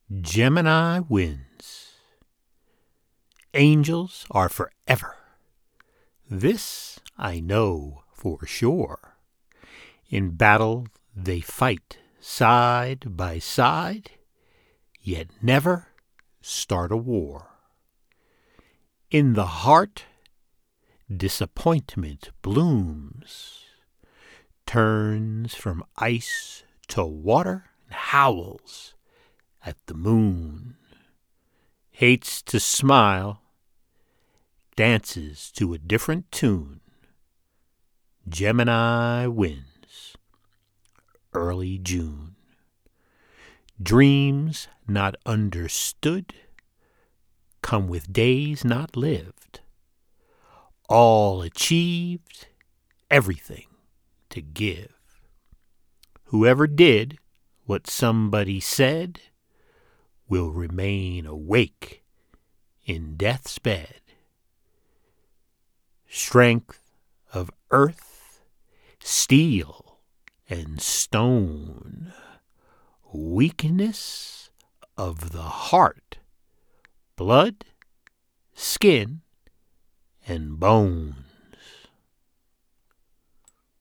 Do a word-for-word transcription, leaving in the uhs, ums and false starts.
Gemini wins. Angels are forever. This I know for sure. In battle they fight side by side, yet never start a war. In the heart disappointment blooms, turns from ice to water, and howls at the moon. Hates to smile, dances to a different tune. Gemini wins. Early June. Dreams not understood come with days not lived. All achieved, everything to give. Whoever did what somebody said will remain awake in death's bed. Strength of earth, steel, and stone. Weakness of the heart, blood, skin, and bone.